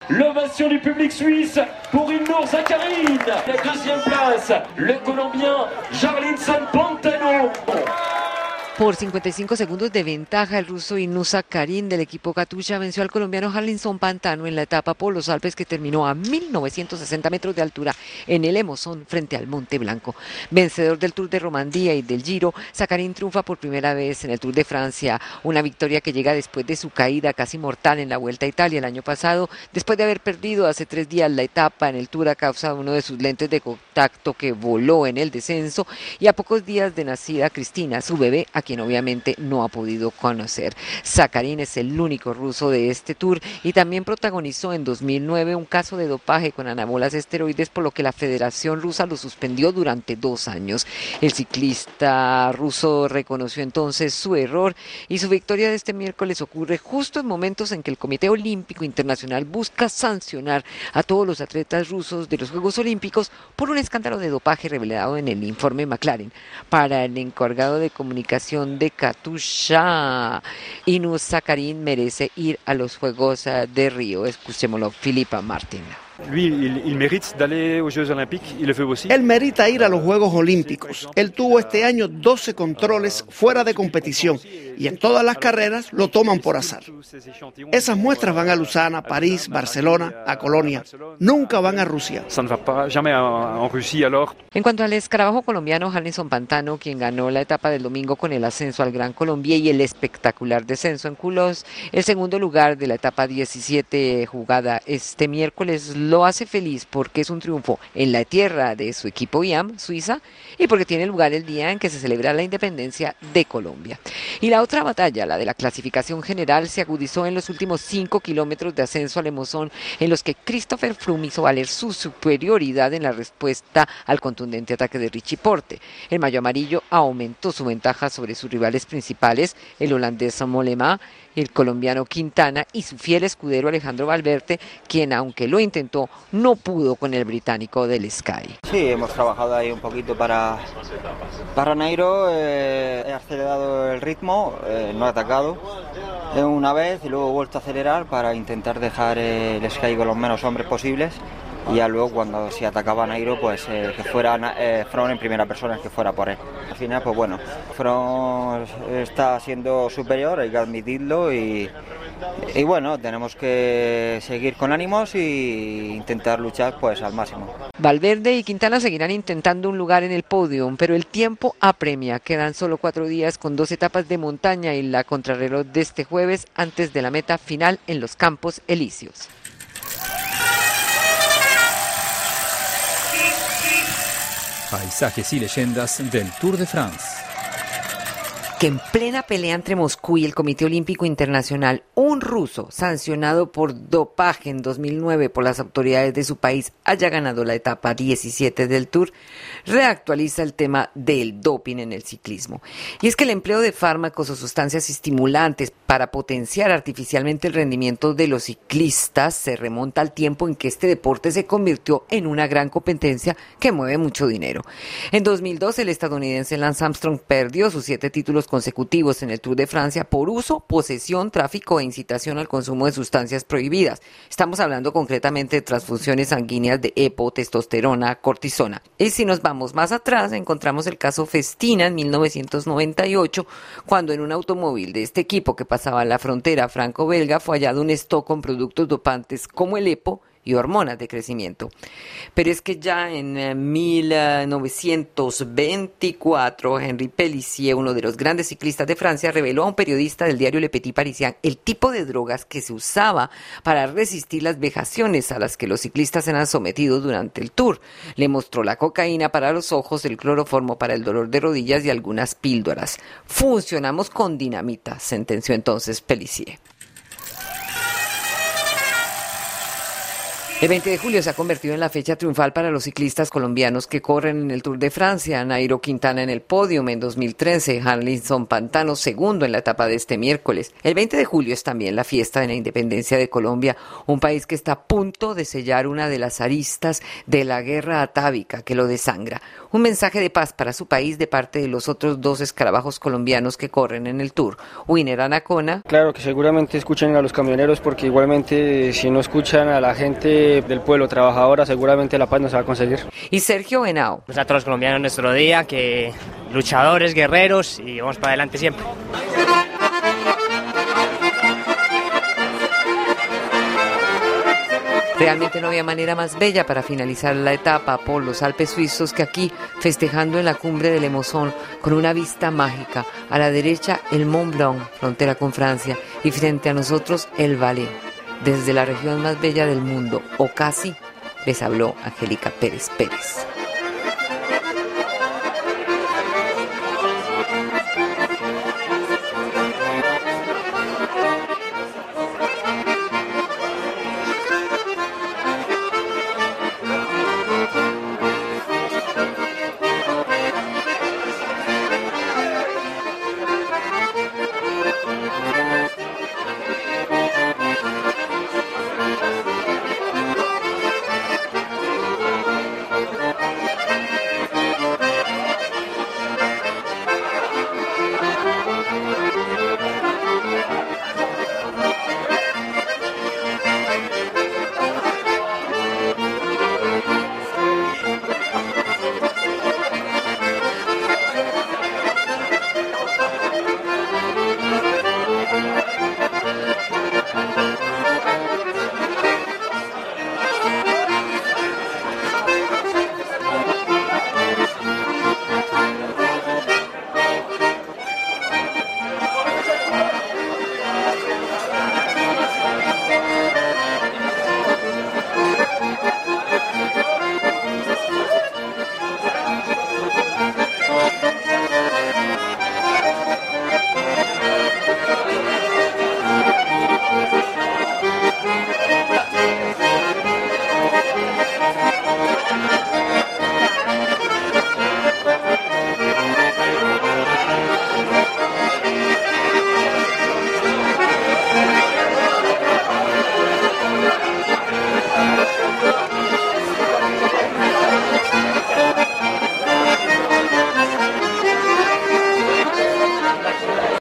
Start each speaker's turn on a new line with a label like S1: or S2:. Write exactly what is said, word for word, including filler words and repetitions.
S1: L'ovation du public suisse pour Ilnur Zakarin. La deuxième place, le Colombien Jarlinson Pantano.
S2: Por cincuenta y cinco segundos de ventaja, el ruso Ilnur Zakarin del equipo Katusha venció al colombiano Jarlinson Pantano en la etapa por los Alpes que terminó a mil novecientos sesenta metros de altura en el Emozón frente al Monte Blanco. Vencedor del Tour de Romandía y del Giro, Zakarin triunfa por primera vez en el Tour de Francia, una victoria que llega después de su caída casi mortal en la Vuelta a Italia el año pasado, después de haber perdido hace tres días la etapa en el Tour a causa de uno de sus lentes de contacto que voló en el descenso, y a pocos días de nacida Cristina, su bebé, a quien obviamente no ha podido conocer. Zakarin es el único ruso de este Tour y también protagonizó en dos mil nueve un caso de dopaje con anabolas esteroides, por lo que la Federación Rusa lo suspendió durante dos años. El ciclista ruso reconoció entonces su error y su victoria de este miércoles ocurre justo en momentos en que el Comité Olímpico Internacional busca sancionar a todos los atletas rusos de los Juegos Olímpicos por un escándalo de dopaje revelado en el informe McLaren. Para el encargado de comunicación de Katusha, Ilnur Zakarin merece ir a los Juegos de Río. Escuchémoslo, Filipa Martín.
S3: Lui, il, il mérite d'aller aux Jeux Olympiques, il le fait aussi.
S4: Él merita ir a los Juegos Olímpicos. Él tuvo este año doce controles fuera de competición y en todas las carreras lo toman por azar. Esas muestras van a Lausana, París, Barcelona, a Colonia. Nunca van a Rusia.
S3: Ça ne va pas jamais en Russie alors.
S2: En cuanto al escarabajo colombiano Jarlinson Pantano, quien ganó la etapa del domingo con el ascenso al Gran Colombia y el espectacular descenso en Culos, el segundo lugar de la etapa diecisiete jugada este miércoles, lo hace feliz porque es un triunfo en la tierra de su equipo I A M, Suiza, y porque tiene lugar el día en que se celebra la independencia de Colombia. Y la otra batalla, la de la clasificación general, se agudizó en los últimos cinco kilómetros de ascenso al Emozón, en los que Christopher Froome hizo valer su superioridad en la respuesta al contundente ataque de Richie Porte. El mayo amarillo aumentó su ventaja sobre sus rivales principales, el holandés Mollema, el colombiano Quintana y su fiel escudero Alejandro Valverde, quien, aunque lo intentó, no pudo con el británico del Sky.
S5: Sí, hemos trabajado ahí un poquito para, para Nairo, eh, he acelerado el ritmo, eh, no he atacado eh, una vez y luego he vuelto a acelerar para intentar dejar eh, el Sky con los menos hombres posibles. Y ya luego cuando si atacaba a Nairo, pues eh, que fuera eh, Froome en primera persona, que fuera por él. Al final, pues bueno, Froome está siendo superior, hay que admitirlo y, y bueno, tenemos que seguir con ánimos e intentar luchar pues al máximo.
S2: Valverde y Quintana seguirán intentando un lugar en el podio, pero el tiempo apremia. Quedan solo cuatro días con dos etapas de montaña y la contrarreloj de este jueves antes de la meta final en los Campos Elíseos.
S6: Paisajes y leyendas del Tour de France.
S2: Que en plena pelea entre Moscú y el Comité Olímpico Internacional, un ruso sancionado por dopaje en dos mil nueve por las autoridades de su país haya ganado la etapa diecisiete del Tour, reactualiza el tema del doping en el ciclismo. Y es que el empleo de fármacos o sustancias estimulantes para potenciar artificialmente el rendimiento de los ciclistas se remonta al tiempo en que este deporte se convirtió en una gran competencia que mueve mucho dinero. En dos mil dos, el estadounidense Lance Armstrong perdió sus siete títulos consecutivos en el Tour de Francia por uso, posesión, tráfico e incitación al consumo de sustancias prohibidas. Estamos hablando concretamente de transfusiones sanguíneas de EPO, testosterona, cortisona. Y si nos vamos más atrás, encontramos el caso Festina en mil novecientos noventa y ocho, cuando en un automóvil de este equipo que pasaba la frontera franco-belga fue hallado un stock con productos dopantes como el EPO y hormonas de crecimiento. Pero es que ya en mil novecientos veinticuatro, Henri Pélissier, uno de los grandes ciclistas de Francia, reveló a un periodista del diario Le Petit Parisien el tipo de drogas que se usaba para resistir las vejaciones a las que los ciclistas eran sometidos durante el Tour. Le mostró la cocaína para los ojos, el cloroformo para el dolor de rodillas y algunas píldoras. Funcionamos con dinamita, sentenció entonces Pélissier. El veinte de julio se ha convertido en la fecha triunfal para los ciclistas colombianos que corren en el Tour de Francia. Nairo Quintana en el podio en dos mil trece, Jarlinson Pantano segundo en la etapa de este miércoles. El veinte de julio es también la fiesta de la independencia de Colombia, un país que está a punto de sellar una de las aristas de la guerra atávica que lo desangra. Un mensaje de paz para su país de parte de los otros dos escarabajos colombianos que corren en el Tour. Winner Anacona.
S7: Claro que seguramente escuchen a los camioneros, porque igualmente si no escuchan a la gente del pueblo trabajadora, seguramente la paz no se va a conseguir.
S2: Y Sergio Henao.
S8: Pues a todos los colombianos nuestro día, que luchadores, guerreros, y vamos para adelante siempre.
S2: Realmente no había manera más bella para finalizar la etapa por los Alpes suizos que aquí, festejando en la cumbre del Lemosón, con una vista mágica. A la derecha, el Mont Blanc, frontera con Francia, y frente a nosotros, el Valais. Desde la región más bella del mundo, o casi, les habló Angélica Pérez Pérez.